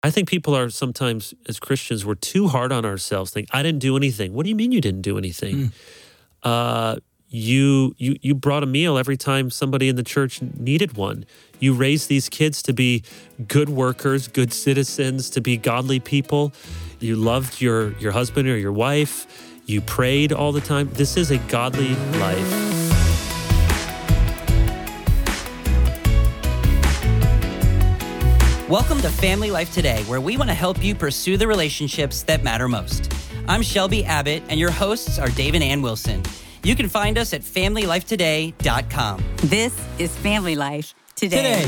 I think people are sometimes, as Christians, we're too hard on ourselves. Think, I didn't do anything. What do you mean you didn't do anything? You brought a meal every time somebody in the church needed one. You raised these kids to be good workers, good citizens, to be godly people. You loved your husband or your wife. You prayed all the time. This is a godly life. Welcome to Family Life Today, where we want to help you pursue the relationships that matter most. I'm Shelby Abbott, and your hosts are Dave and Ann Wilson. You can find us at FamilyLifeToday.com. This is Family Life Today.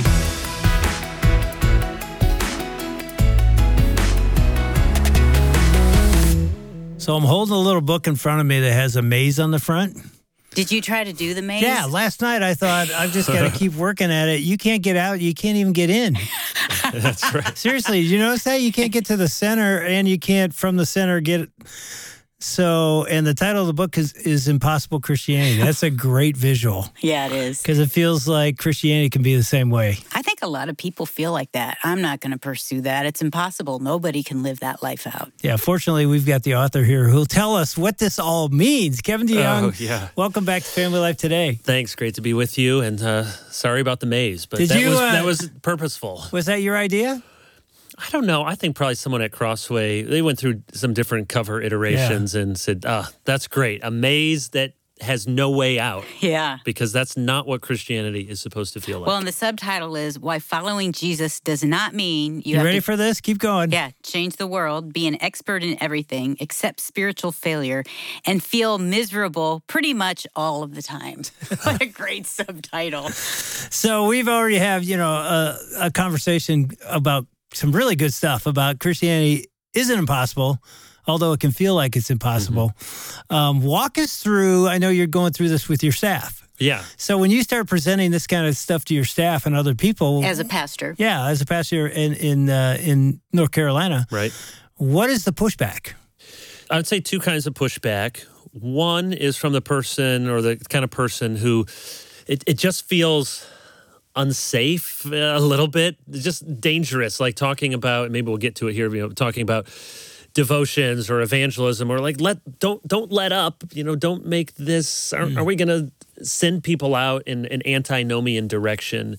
So I'm holding a little book in front of me that has a maze on the front. Did you try to do the maze? Yeah, last night I thought, I've just got to keep working at it. You can't get out. You can't even get in. That's right. Seriously, did you notice that? You can't get to the center, and you can't, from the center, get it. So, and the title of the book is Impossible Christianity. That's a great visual. Yeah, it is. Because it feels like Christianity can be the same way. I think a lot of people feel like that. I'm not going to pursue that. It's impossible. Nobody can live that life out. Yeah, fortunately, we've got the author here who'll tell us what this all means. Kevin DeYoung, welcome back to Family Life Today. Thanks. Great to be with you. And sorry about the maze, but that was purposeful. Was that your idea? I don't know. I think probably someone at Crossway, they went through some different cover iterations and said, that's great. A maze that has no way out. Yeah. Because that's not what Christianity is supposed to feel like. Well, and the subtitle is Why Following Jesus Does Not Mean You ready for this? Keep going. Yeah. Change the world, be an expert in everything, accept spiritual failure, and feel miserable pretty much all of the time. What a great subtitle. So we've already have, a conversation about some really good stuff about Christianity isn't impossible, although it can feel like it's impossible. Mm-hmm. Walk us through, I know you're going through this with your staff. Yeah. So when you start presenting this kind of stuff to your staff and other people. As a pastor. Yeah, as a pastor in North Carolina. Right. What is the pushback? I would say two kinds of pushback. One is from the person or the kind of person who it just feels unsafe a little bit, just dangerous, like talking about, maybe we'll get to it here, talking about devotions or evangelism or like don't let up, don't make this, are we going to send people out in an antinomian direction?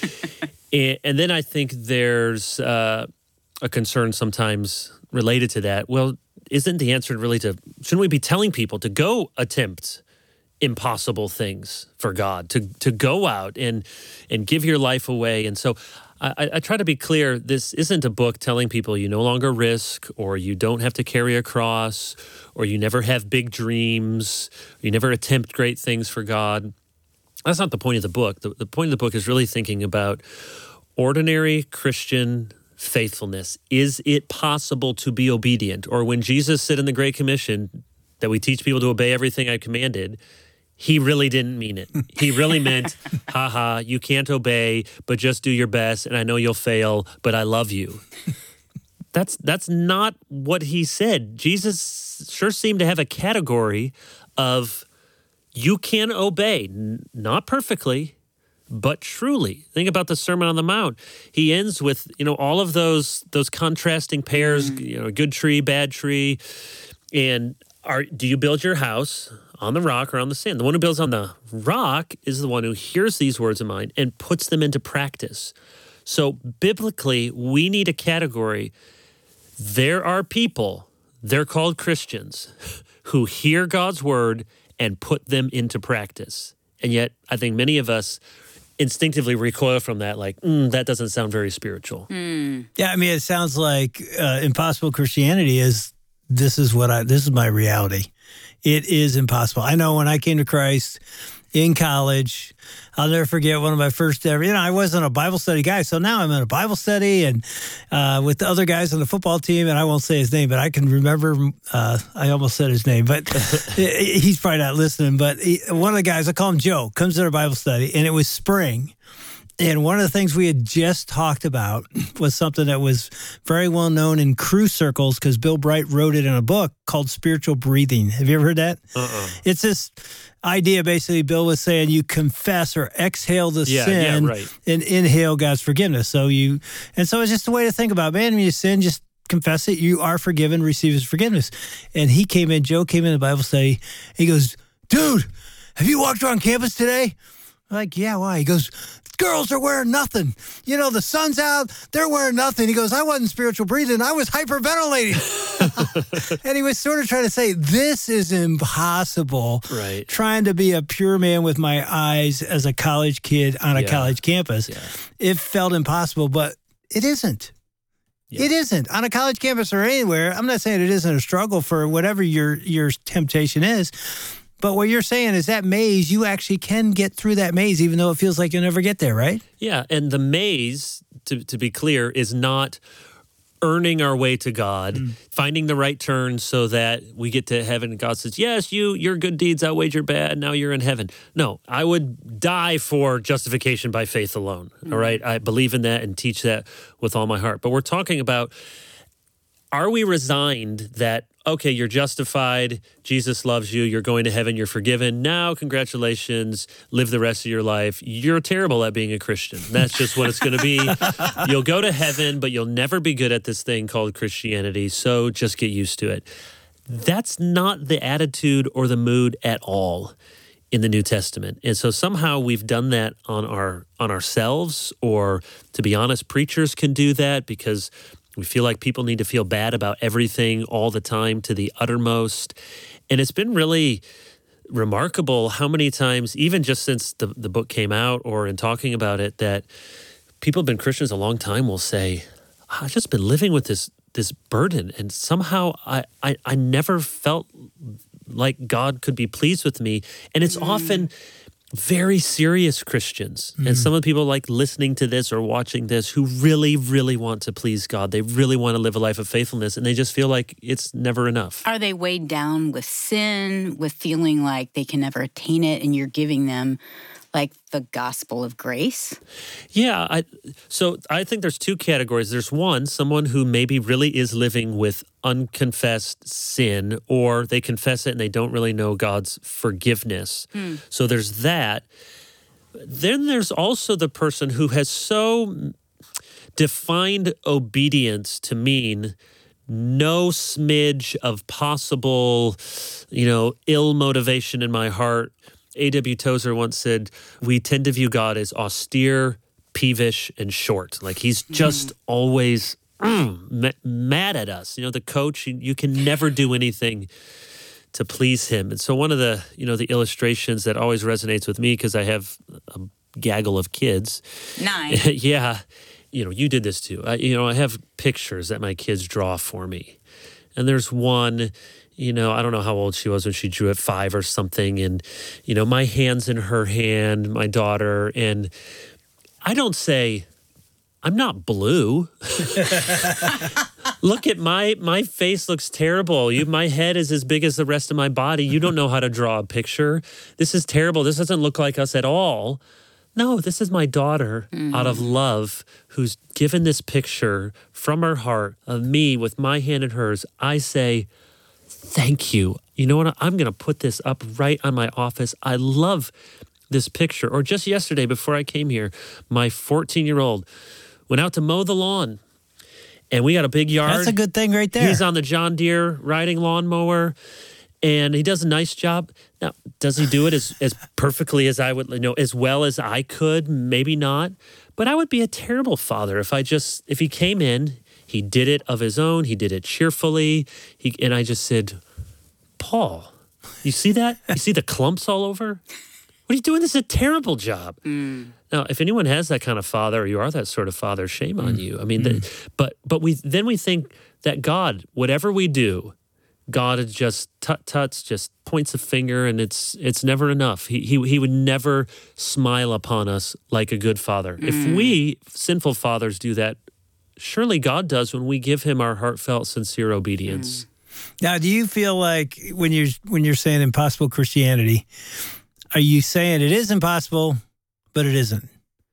And then I think there's a concern sometimes related to that. Well, isn't the answer really shouldn't we be telling people to go attempt impossible things for God, to go out and give your life away? And so I try to be clear, this isn't a book telling people you no longer risk, or you don't have to carry a cross, or you never have big dreams, or you never attempt great things for God. That's not the point of the book. The point of the book is really thinking about ordinary Christian faithfulness. Is it possible to be obedient? Or when Jesus said in the Great Commission that we teach people to obey everything I commanded, he really didn't mean it. He really meant, you can't obey, but just do your best, and I know you'll fail, but I love you. That's not what he said. Jesus sure seemed to have a category of you can obey, not perfectly, but truly. Think about the Sermon on the Mount. He ends with, all of those contrasting pairs, good tree, bad tree, and do you build your house on the rock or on the sand? The one who builds on the rock is the one who hears these words of mine and puts them into practice. So biblically, we need a category. There are people, they're called Christians, who hear God's word and put them into practice. And yet, I think many of us instinctively recoil from that, like, that doesn't sound very spiritual. Yeah, it sounds like impossible Christianity is, this is my reality. It is impossible. I know when I came to Christ in college, I'll never forget one of my first ever, I wasn't a Bible study guy, so now I'm in a Bible study and with the other guys on the football team, and I won't say his name, but I can remember, I almost said his name, but he's probably not listening, but one of the guys, I call him Joe, comes to our Bible study, and it was spring. And one of the things we had just talked about was something that was very well known in crew circles because Bill Bright wrote it in a book called spiritual breathing. Have you ever heard that? It's this idea, basically, Bill was saying you confess or exhale the sin and inhale God's forgiveness. So it's just a way to think about, man, when you sin, just confess it. You are forgiven, receive his forgiveness. And Joe came in the Bible study. He goes, dude, have you walked around campus today? I'm like, yeah, why? He goes, girls are wearing nothing. You know, the sun's out, they're wearing nothing. He goes, I wasn't spiritual breathing, I was hyperventilating. And he was sort of trying to say, this is impossible. Right. Trying to be a pure man with my eyes as a college kid on a college campus. Yeah. It felt impossible, but it isn't. Yeah. It isn't. On a college campus or anywhere, I'm not saying it isn't a struggle for whatever your temptation is. But what you're saying is that maze, you actually can get through that maze, even though it feels like you'll never get there, right? Yeah, and the maze, to be clear, is not earning our way to God, finding the right turn so that we get to heaven and God says, yes, your good deeds outweighed your bad, now you're in heaven. No, I would die for justification by faith alone, all right? I believe in that and teach that with all my heart. But we're talking about, are we resigned that, okay, you're justified, Jesus loves you, you're going to heaven, you're forgiven. Now, congratulations, live the rest of your life. You're terrible at being a Christian. That's just what it's going to be. You'll go to heaven, but you'll never be good at this thing called Christianity, so just get used to it. That's not the attitude or the mood at all in the New Testament. And so somehow we've done that on ourselves, or to be honest, preachers can do that because we feel like people need to feel bad about everything all the time to the uttermost. And it's been really remarkable how many times, even just since the book came out or in talking about it, that people have been Christians a long time will say, I've just been living with this burden. And somehow I never felt like God could be pleased with me. And it's often very serious Christians. And some of the people like listening to this or watching this who really, really want to please God. They really want to live a life of faithfulness, and they just feel like it's never enough. Are they weighed down with sin, with feeling like they can never attain it, and you're giving them like the gospel of grace? Yeah. So I think there's two categories. There's one, someone who maybe really is living with unconfessed sin, or they confess it and they don't really know God's forgiveness. So there's that. Then there's also the person who has so defined obedience to mean no smidge of possible, ill motivation in my heart. A.W. Tozer once said, we tend to view God as austere, peevish, and short. Like he's just always mad at us. The coach, you can never do anything to please him. And so one of the, the illustrations that always resonates with me, because I have a gaggle of kids. 9. Yeah. You did this too. I have pictures that my kids draw for me. And there's one, I don't know how old she was when she drew at 5 or something. And, my hand's in her hand, my daughter. And I don't say, I'm not blue. Look at my face looks terrible. My head is as big as the rest of my body. You don't know how to draw a picture. This is terrible. This doesn't look like us at all. No, this is my daughter out of love who's given this picture from her heart of me with my hand in hers. I say, thank you. You know what? I'm going to put this up right on my office. I love this picture. Or just yesterday before I came here, my 14-year-old went out to mow the lawn. And we got a big yard. That's a good thing right there. He's on the John Deere riding lawnmower. And he does a nice job. Now, does he do it as perfectly as I would, as well as I could? Maybe not. But I would be a terrible father if he came in, he did it of his own, he did it cheerfully, and I just said, Paul, you see that? You see the clumps all over? What are you doing? This is a terrible job. Now, if anyone has that kind of father, or you are that sort of father, shame on you. I mean, but we think that God, whatever we do, God is just tut-tuts, just points a finger, and it's never enough. He would never smile upon us like a good father. If we, sinful fathers, do that, surely God does when we give him our heartfelt, sincere obedience. Now, do you feel like when you're saying impossible Christianity, are you saying it is impossible, but it isn't?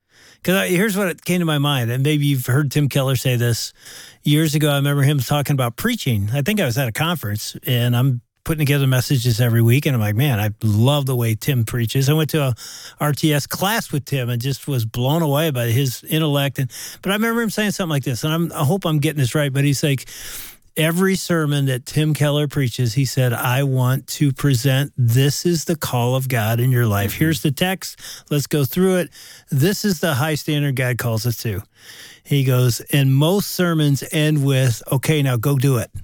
Because here's what came to my mind, and maybe you've heard Tim Keller say this years ago. I remember him talking about preaching. I think I was at a conference, and I'm putting together messages every week, and I'm like, man, I love the way Tim preaches. I went to a RTS class with Tim and just was blown away by his intellect. But I remember him saying something like this, and I hope I'm getting this right, but he's like, every sermon that Tim Keller preaches, he said, I want to present, this is the call of God in your life. Here's the text. Let's go through it. This is the high standard God calls us to. He goes, and most sermons end with, okay, now go do it.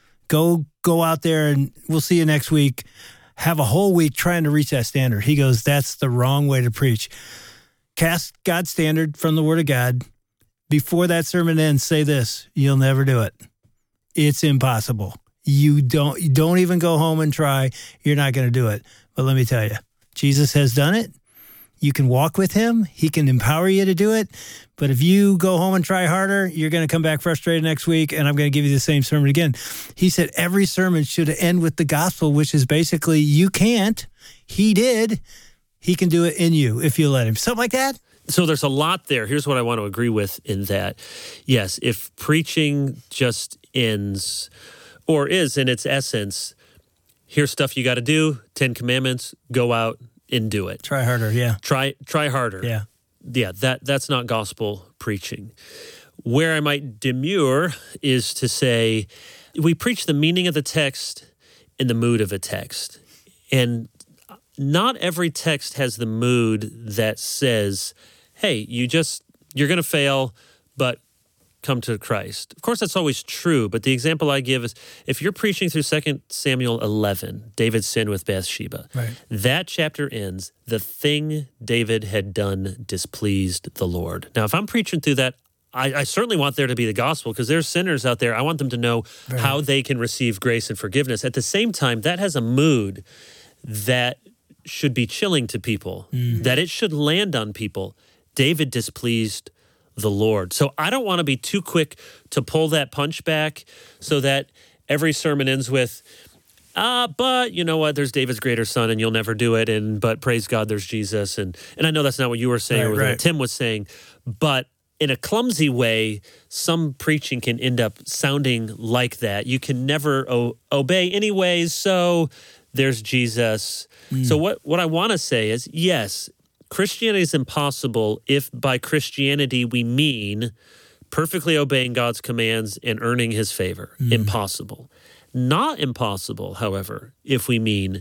Go out there and we'll see you next week. Have a whole week trying to reach that standard. He goes, that's the wrong way to preach. Cast God's standard from the Word of God. Before that sermon ends, say this, you'll never do it. It's impossible. You don't even go home and try. You're not going to do it. But let me tell you, Jesus has done it. You can walk with him. He can empower you to do it. But if you go home and try harder, you're going to come back frustrated next week, and I'm going to give you the same sermon again. He said every sermon should end with the gospel, which is basically you can't. He did. He can do it in you if you let him. Something like that. So there's a lot there. Here's what I want to agree with in that. Yes, if preaching just ends or is in its essence, here's stuff you got to do, 10 commandments, go out and do it. Try harder, yeah. Try harder. Yeah. Yeah, that's not gospel preaching. Where I might demur is to say we preach the meaning of the text in the mood of a text. And not every text has the mood that says, hey, you're going to fail, but come to Christ. Of course, that's always true, but the example I give is if you're preaching through 2 Samuel 11, David's sin with Bathsheba, right. That chapter ends, the thing David had done displeased the Lord. Now, if I'm preaching through that, I certainly want there to be the gospel because there's sinners out there. I want them to know right. how they can receive grace and forgiveness. At the same time, that has a mood that should be chilling to people, that it should land on people. David displeased the Lord. So I don't want to be too quick to pull that punch back so that every sermon ends with, but you know what, there's David's greater son and you'll never do it, but praise God, there's Jesus. And I know that's not what you were saying or what Tim was saying, but in a clumsy way, some preaching can end up sounding like that. You can never obey anyways, so there's Jesus. So what I want to say is, yes, Christianity is impossible if by Christianity we mean perfectly obeying God's commands and earning his favor. Impossible. Not impossible, however, if we mean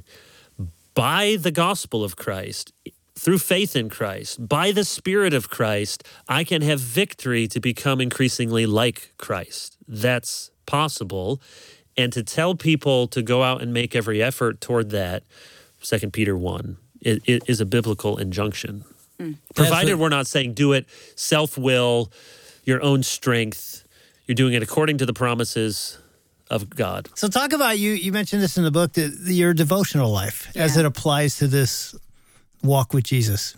by the gospel of Christ, through faith in Christ, by the Spirit of Christ, I can have victory to become increasingly like Christ. That's possible. And to tell people to go out and make every effort toward that, 2 Peter 1, it is a biblical injunction. Provided we're not saying do it self-will, your own strength. You're doing it according to the promises of God. So talk about, you mentioned this in the book, your devotional life as it applies to this walk with Jesus.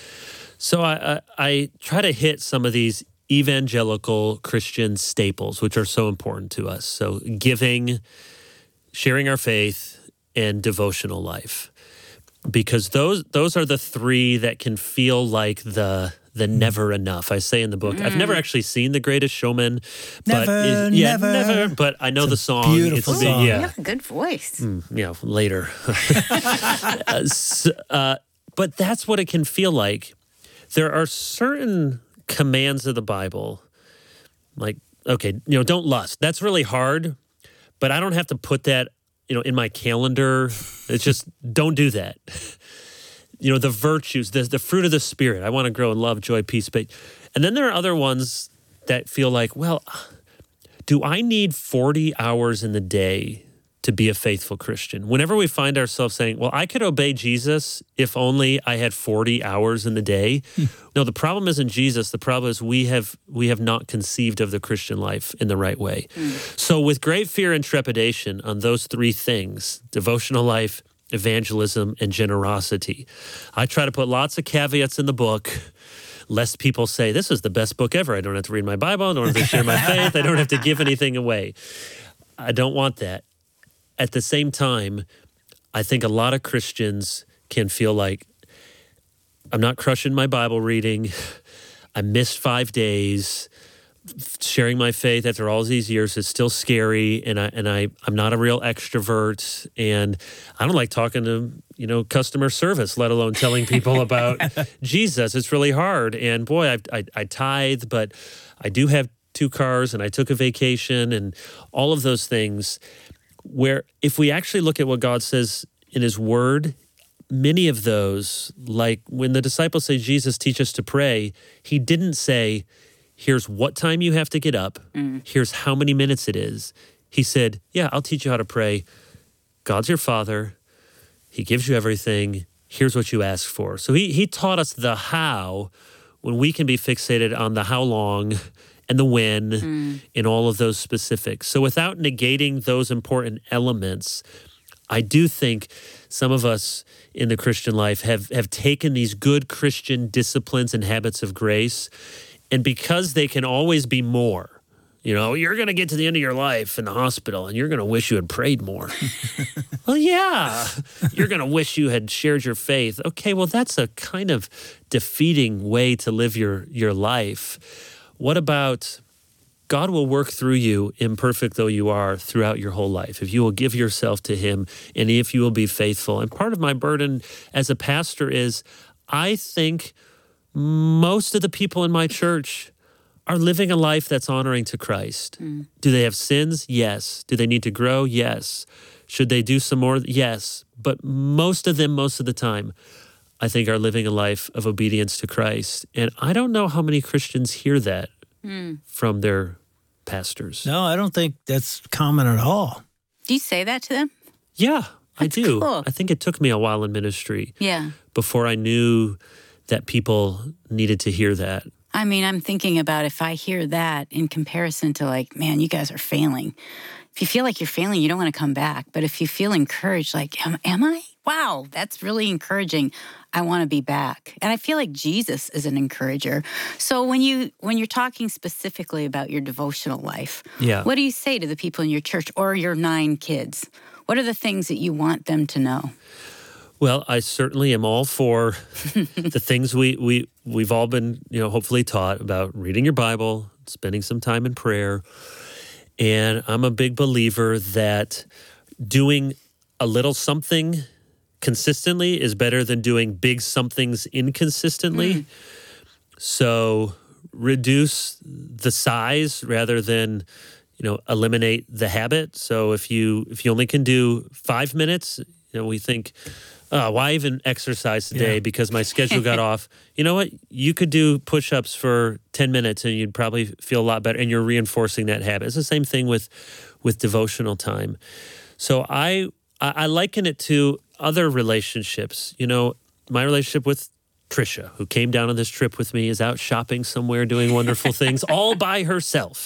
So I try to hit some of these evangelical Christian staples, which are so important to us. So giving, sharing our faith, and devotional life. Because those are the three that can feel like the never enough. I say in the book, I've never actually seen The Greatest Showman. But never. But I know the song. Beautiful song. You have a good voice. Later. But that's what it can feel like. There are certain commands of the Bible, like, okay, don't lust. That's really hard, but I don't have to put that, in my calendar. It's just, don't do that. The virtues, the fruit of the Spirit. I want to grow in love, joy, peace. And then there are other ones that feel like, well, do I need 40 hours in the day to be a faithful Christian? Whenever we find ourselves saying, well, I could obey Jesus if only I had 40 hours in the day. No, the problem isn't Jesus. The problem is we have not conceived of the Christian life in the right way. So with great fear and trepidation on those three things, devotional life, evangelism, and generosity, I try to put lots of caveats in the book, lest people say, this is the best book ever. I don't have to read my Bible. I don't have to share my faith. I don't have to give anything away. I don't want that. At the same time, I think a lot of Christians can feel like, I'm not crushing my Bible reading. I missed 5 days. Sharing my faith after all these years is still scary, and I'm not a real extrovert, and I don't like talking to customer service, let alone telling people about Jesus. It's really hard, and boy, I tithe, but I do have 2 cars, and I took a vacation, and all of those things. Where if we actually look at what God says in His Word, many of those, like when the disciples say, "Jesus, teach us to pray," He didn't say, "Here's what time you have to get up. Here's how many minutes it is." He said, "Yeah, I'll teach you how to pray. God's your Father. He gives you everything. Here's what you ask for." So he taught us the how, when we can be fixated on the how long and the when in all of those specifics. So without negating those important elements, I do think some of us in the Christian life have taken these good Christian disciplines and habits of grace, and because they can always be more, you're going to get to the end of your life in the hospital and you're going to wish you had prayed more. Well, yeah, you're going to wish you had shared your faith. Okay, well, that's a kind of defeating way to live your life. What about God will work through you, imperfect though you are, throughout your whole life, if you will give yourself to Him and if you will be faithful. And part of my burden as a pastor is I think most of the people in my church are living a life that's honoring to Christ. Do they have sins? Yes. Do they need to grow? Yes. Should they do some more? Yes. But most of them, most of the time, I think are living a life of obedience to Christ. And I don't know how many Christians hear that from their pastors. No, I don't think that's common at all. Do you say that to them? Yeah, I do. Cool. I think it took me a while in ministry before I knew that people needed to hear that. I mean, I'm thinking about if I hear that in comparison to like, man, you guys are failing. If you feel like you're failing, you don't want to come back. But if you feel encouraged, like, am I? Wow, that's really encouraging. I want to be back. And I feel like Jesus is an encourager. So when you're talking specifically about your devotional life, what do you say to the people in your church or your 9 kids? What are the things that you want them to know? Well, I certainly am all for the things we've all been, hopefully taught about reading your Bible, spending some time in prayer. And I'm a big believer that doing a little something consistently is better than doing big somethings inconsistently. So reduce the size rather than, eliminate the habit. So if you only can do 5 minutes, we think, why even exercise today? Because my schedule got off. You know what? You could do push-ups for 10 minutes and you'd probably feel a lot better, and you're reinforcing that habit. It's the same thing with devotional time. So I liken it to other relationships. My relationship with Trisha, who came down on this trip with me, is out shopping somewhere doing wonderful things all by herself.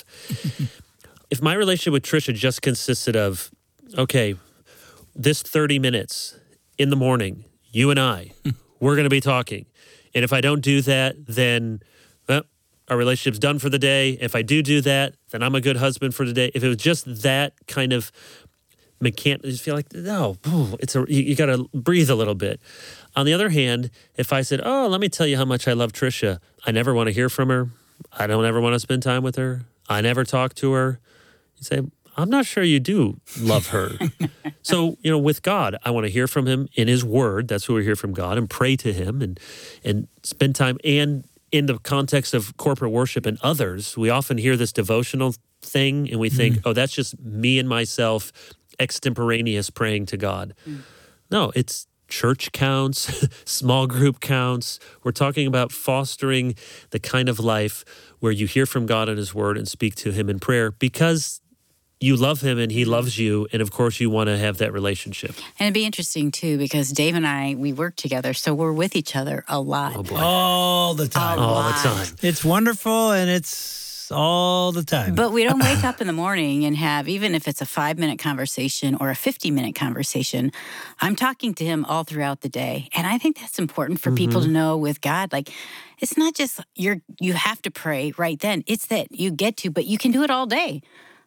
If my relationship with Trisha just consisted of, okay, this 30 minutes in the morning, you and I, we're going to be talking. And if I don't do that, then our relationship's done for the day. If I do that, then I'm a good husband for the day. If it was just that kind of mechanic, you feel like, no, you got to breathe a little bit. On the other hand, if I said, let me tell you how much I love Trisha, I never want to hear from her. I don't ever want to spend time with her. I never talk to her. You say, I'm not sure you do love her. So, with God, I want to hear from Him in His Word. That's where we hear from God, and pray to Him and spend time. And in the context of corporate worship and others, we often hear this devotional thing and we think, that's just me and myself, extemporaneous praying to God. No, it's church counts, small group counts. We're talking about fostering the kind of life where you hear from God in His Word and speak to Him in prayer because you love Him and He loves you. And of course, you want to have that relationship. And it'd be interesting too, because Dave and I, we work together. So we're with each other a lot. Oh boy. All the time. All the time. It's wonderful and it's all the time. But we don't wake up in the morning and have, even if it's a 5-minute conversation or a 50-minute conversation, I'm talking to Him all throughout the day. And I think that's important for people to know with God. Like, it's not just you have to pray right then. It's that you get to, but you can do it all day.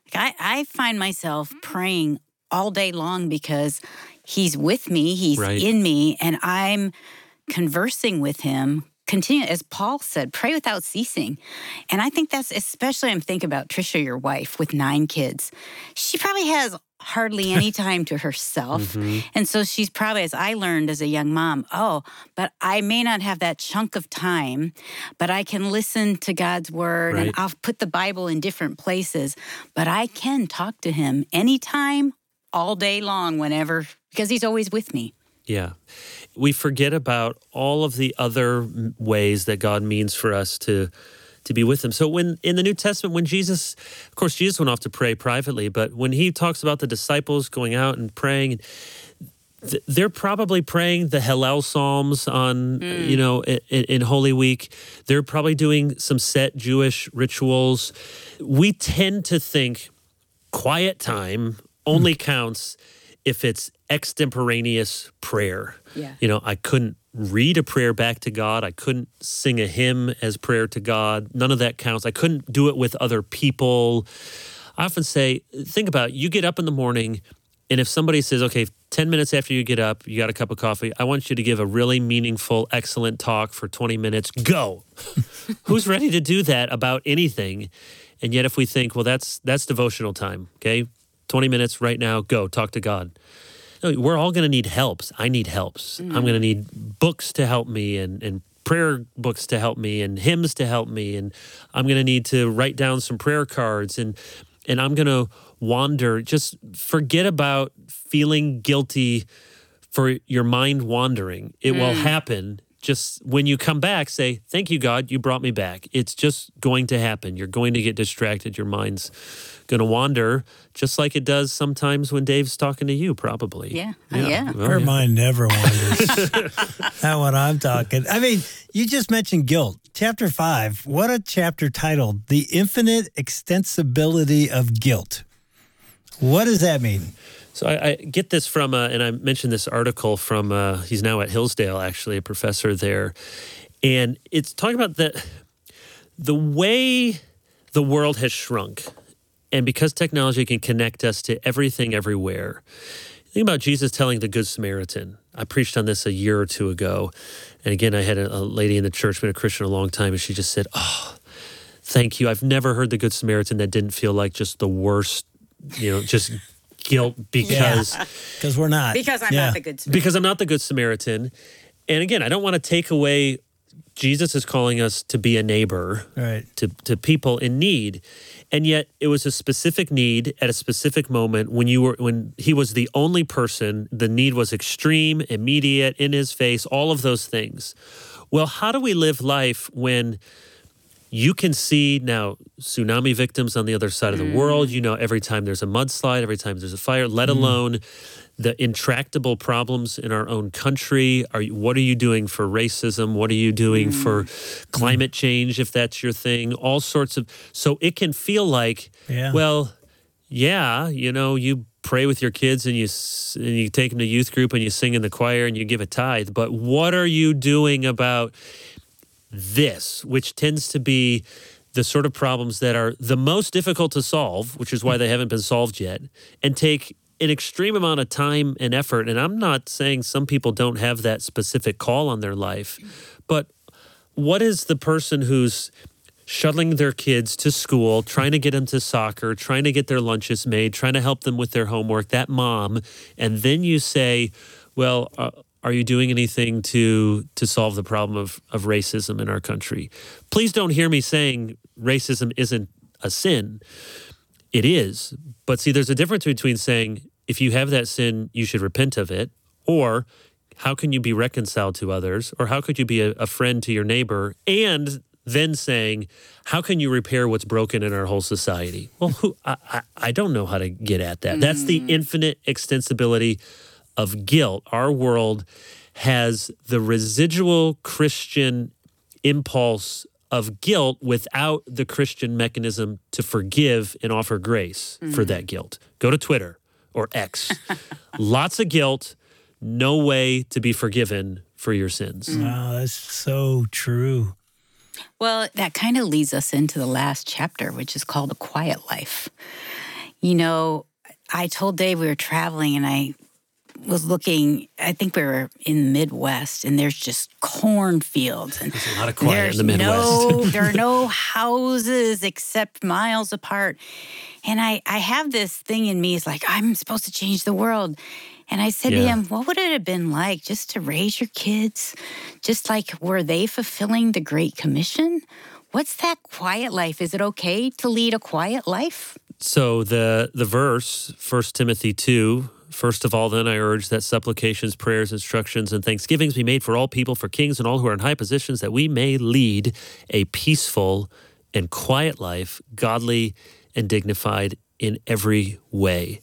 I find myself praying all day long because He's with me, He's in me, and I'm conversing with Him continue, as Paul said, pray without ceasing. And I think that's, especially I'm thinking about Trisha, your wife, with 9 kids. She probably has hardly any time to herself. And so she's probably, as I learned as a young mom, but I may not have that chunk of time, but I can listen to God's word and I'll put the Bible in different places, but I can talk to him anytime, all day long, whenever, because he's always with me. Yeah. We forget about all of the other ways that God means for us to be with him. So when in the New Testament, when Jesus, of course, Jesus went off to pray privately, but when he talks about the disciples going out and praying, they're probably praying the Hallel Psalms on, in Holy Week. They're probably doing some set Jewish rituals. We tend to think quiet time only counts if it's extemporaneous prayer. Yeah. I couldn't read a prayer back to God. I couldn't sing a hymn as prayer to God. None of that counts. I couldn't do it with other people. I often say, think about it. You get up in the morning, and if somebody says, okay, 10 minutes after you get up, you got a cup of coffee, I want you to give a really meaningful, excellent talk for 20 minutes. Go. Who's ready to do that about anything? And yet if we think, well, that's devotional time, okay? 20 minutes right now, go, talk to God. No, we're all going to need helps. I need helps. I'm going to need books to help me and prayer books to help me and hymns to help me. And I'm going to need to write down some prayer cards and I'm going to wander. Just forget about feeling guilty for your mind wandering. It will happen. Just when you come back, say, thank you, God, you brought me back. It's just going to happen. You're going to get distracted. Your mind's going to wander, just like it does sometimes when Dave's talking to you, probably. Yeah. Her mind never wanders. That's what I'm talking. I mean, you just mentioned guilt. Chapter 5, what a chapter titled, The Infinite Extensibility of Guilt. What does that mean? So I get this from, and I mentioned this article from, he's now at Hillsdale, actually, a professor there. And it's talking about the way the world has shrunk. And because technology can connect us to everything everywhere. Think about Jesus telling the Good Samaritan. I preached on this a year or two ago. And again, I had a lady in the church, been a Christian a long time, and she just said, thank you. I've never heard the Good Samaritan that didn't feel like just the worst, just guilt because we're not. Because I'm not the Good Samaritan. Because I'm not the Good Samaritan. And again, I don't want to take away, Jesus is calling us to be a neighbor to people in need. And yet it was a specific need at a specific moment when he was the only person, the need was extreme, immediate, in his face, all of those things. Well, how do we live life when you can see now tsunami victims on the other side of the world, every time there's a mudslide, every time there's a fire, let alone the intractable problems in our own country. What are you doing for racism? What are you doing for climate change, if that's your thing? All sorts of, so it can feel like, you pray with your kids and you take them to youth group and you sing in the choir and you give a tithe. But what are you doing about this, which tends to be the sort of problems that are the most difficult to solve, which is why they haven't been solved yet, and take an extreme amount of time and effort. And I'm not saying some people don't have that specific call on their life, but what is the person who's shuttling their kids to school, trying to get them to soccer, trying to get their lunches made, trying to help them with their homework, that mom, and then you say, well, are you doing anything to solve the problem of racism in our country? Please don't hear me saying racism isn't a sin. It is. But see, there's a difference between saying, if you have that sin, you should repent of it, or how can you be reconciled to others, or how could you be a friend to your neighbor, and then saying, how can you repair what's broken in our whole society? Well, I don't know how to get at that. That's the infinite extensibility of guilt. Our world has the residual Christian impulse of guilt without the Christian mechanism to forgive and offer grace for that guilt. Go to Twitter or X. Lots of guilt, no way to be forgiven for your sins. Wow, that's so true. Well, that kind of leads us into the last chapter, which is called A Quiet Life. You know, I told Dave we were traveling, and was looking, I think we were in the Midwest, and there's just cornfields. And there's a lot of quiet in the Midwest. There are no houses except miles apart. And I have this thing in me, it's like, I'm supposed to change the world. And I said to him, what would it have been like just to raise your kids? Just like, were they fulfilling the Great Commission? What's that quiet life? Is it okay to lead a quiet life? So the verse, 1 Timothy 2, first of all, then I urge that supplications, prayers, instructions, and thanksgivings be made for all people, for kings and all who are in high positions, that we may lead a peaceful and quiet life, godly and dignified in every way.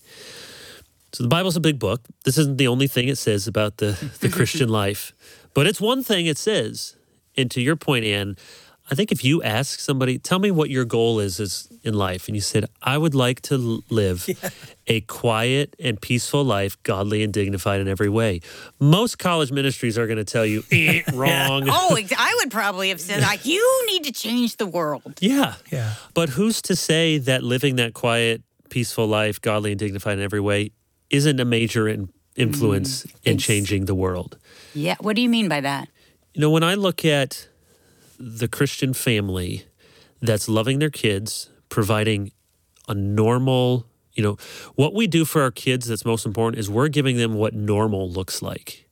So the Bible's a big book. This isn't the only thing it says about the Christian life, but it's one thing it says. And to your point, Ann, I think if you ask somebody, tell me what your goal is in life, and you said, I would like to live a quiet and peaceful life, godly and dignified in every way. Most college ministries are going to tell you, wrong. Oh, I would probably have said, like, you need to change the world. Yeah. But who's to say that living that quiet, peaceful life, godly and dignified in every way, isn't a major influence in changing the world? Yeah. What do you mean by that? You know, when I look at the Christian family that's loving their kids, providing a normal, what we do for our kids that's most important is we're giving them what normal looks like.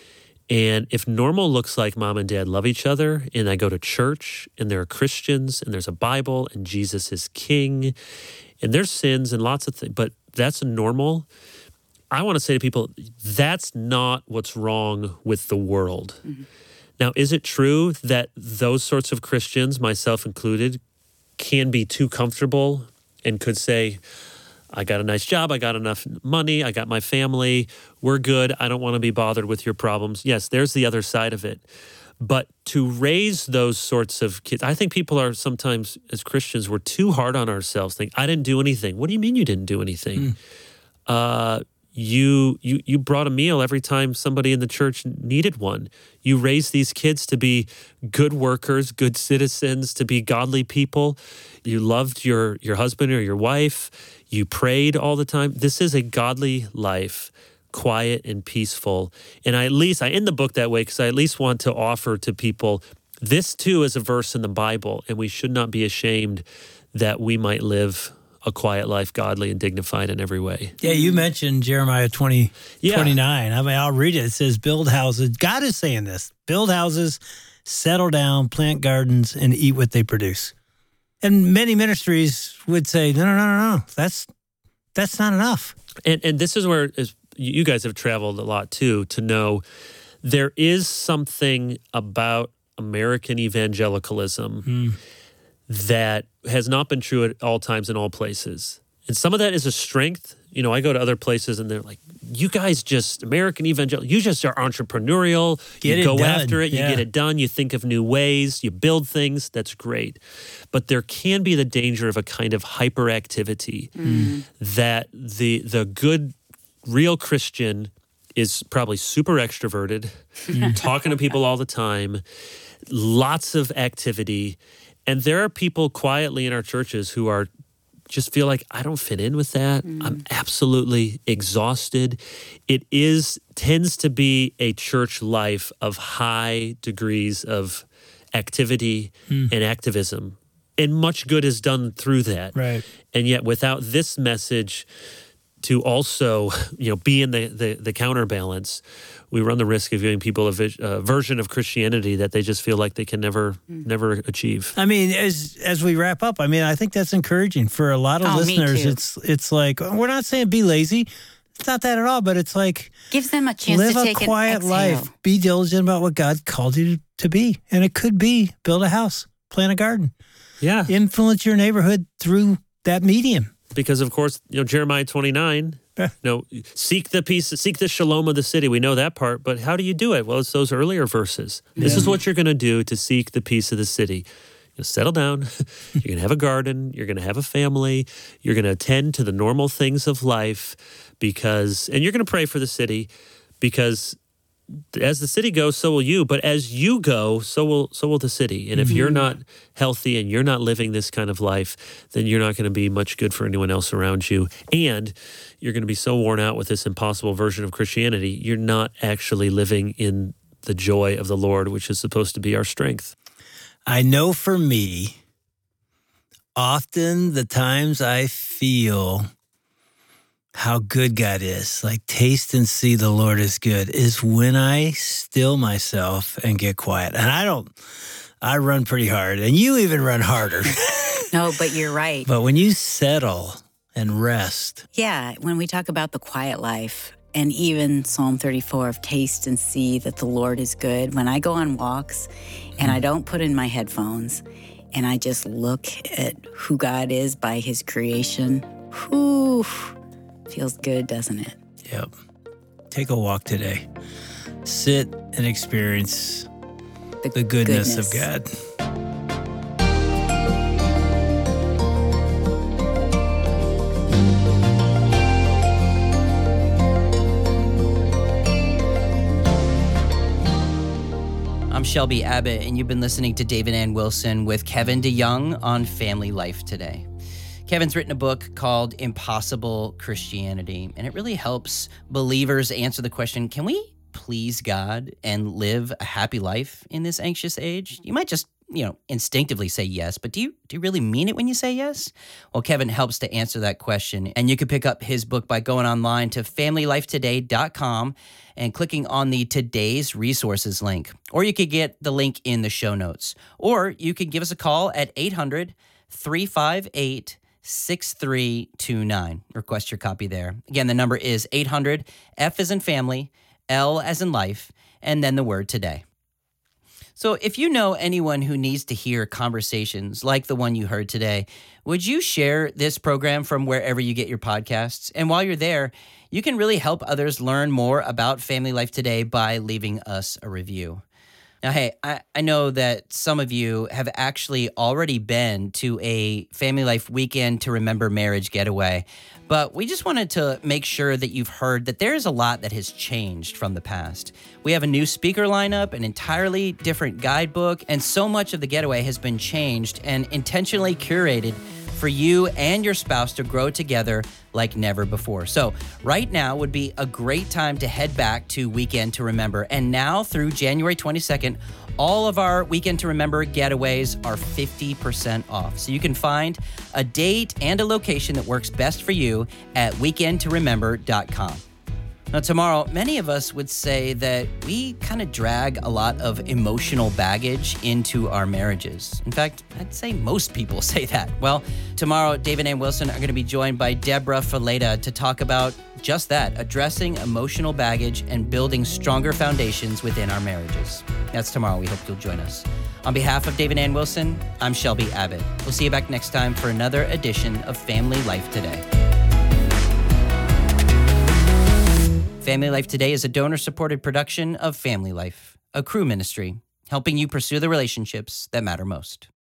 And if normal looks like mom and dad love each other and I go to church and there are Christians and there's a Bible and Jesus is king and there's sins and lots of things, but that's normal. I want to say to people, that's not what's wrong with the world. Mm-hmm. Now, is it true that those sorts of Christians, myself included, can be too comfortable and could say, I got a nice job, I got enough money, I got my family, we're good, I don't want to be bothered with your problems? Yes, there's the other side of it. But to raise those sorts of kids, I think people are sometimes, as Christians, we're too hard on ourselves, think, I didn't do anything. What do you mean you didn't do anything? You brought a meal every time somebody in the church needed one. You raised these kids to be good workers, good citizens, to be godly people. You loved your husband or your wife. You prayed all the time. This is a godly life, quiet and peaceful. And I end the book that way because I at least want to offer to people, this too is a verse in the Bible, and we should not be ashamed that we might live a quiet life, godly and dignified in every way. Yeah, you mentioned Jeremiah 29. I mean, I'll read it. It says, build houses. God is saying this. Build houses, settle down, plant gardens, and eat what they produce. And many ministries would say, no. That's not enough. And this is where you guys have traveled a lot too, to know there is something about American evangelicalism that has not been true at all times in all places. And some of that is a strength. I go to other places and they're like, you guys just, American evangelical, you just are entrepreneurial. You go after it, you get it done, you think of new ways, you build things, that's great. But there can be the danger of a kind of hyperactivity that the good, real Christian is probably super extroverted, talking to people all the time, lots of activity. And there are people quietly in our churches who are just feel like, I don't fit in with that. I'm absolutely exhausted. It tends to be a church life of high degrees of activity and activism. And much good is done through that. Right. And yet without this message to also, be in the counterbalance, we run the risk of giving people a version of Christianity that they just feel like they can never achieve. I mean, as we wrap up, I think that's encouraging for a lot of listeners. It's like, we're not saying be lazy. It's not that at all, but it's like, gives them a chance to take a quiet life. Be diligent about what God called you to be. And it could be build a house, plant a garden. Yeah. Influence your neighborhood through that medium. Because, of course, Jeremiah 29, seek the peace, seek the shalom of the city. We know that part, but how do you do it? Well, it's those earlier verses. This is what you're going to do to seek the peace of the city. Settle down. You're going to have a garden. You're going to have a family. You're going to attend to the normal things of life and you're going to pray for the city because as the city goes, so will you. But as you go, so will the city. And if you're not healthy and you're not living this kind of life, then you're not going to be much good for anyone else around you. And you're going to be so worn out with this impossible version of Christianity, you're not actually living in the joy of the Lord, which is supposed to be our strength. I know for me, often the times I feel how good God is, like taste and see the Lord is good, is when I still myself and get quiet. And I run pretty hard, and you even run harder. No, but you're right. But when you settle and rest. Yeah, when we talk about the quiet life, and even Psalm 34 of taste and see that the Lord is good, when I go on walks and I don't put in my headphones and I just look at who God is by his creation, whew, feels good, doesn't it? Yep. Take a walk today. Sit and experience the goodness of God. I'm Shelby Abbott, and you've been listening to David Ann Wilson with Kevin DeYoung on Family Life Today. Kevin's written a book called Impossible Christianity, and it really helps believers answer the question, can we please God and live a happy life in this anxious age? You might just, instinctively say yes, but do you really mean it when you say yes? Well, Kevin helps to answer that question, and you can pick up his book by going online to familylifetoday.com and clicking on the Today's Resources link, or you could get the link in the show notes, or you can give us a call at 800-358-6329. Request your copy there. Again, the number is 800, F as in family, L as in life, and then the word today. So if you know anyone who needs to hear conversations like the one you heard today, would you share this program from wherever you get your podcasts? And while you're there, you can really help others learn more about Family Life Today by leaving us a review. Now, hey, I know that some of you have actually already been to a Family Life Weekend to Remember Marriage getaway, but we just wanted to make sure that you've heard that there is a lot that has changed from the past. We have a new speaker lineup, an entirely different guidebook, and so much of the getaway has been changed and intentionally curated for you and your spouse to grow together like never before. So right now would be a great time to head back to Weekend to Remember. And now through January 22nd, all of our Weekend to Remember getaways are 50% off. So you can find a date and a location that works best for you at weekendtoremember.com. Now, tomorrow, many of us would say that we kind of drag a lot of emotional baggage into our marriages. In fact, I'd say most people say that. Well, tomorrow, David and Wilson are going to be joined by Deborah Faleta to talk about just that, addressing emotional baggage and building stronger foundations within our marriages. That's tomorrow. We hope you'll join us. On behalf of David Ann Wilson, I'm Shelby Abbott. We'll see you back next time for another edition of Family Life Today. Family Life Today is a donor-supported production of Family Life, a Cru ministry, helping you pursue the relationships that matter most.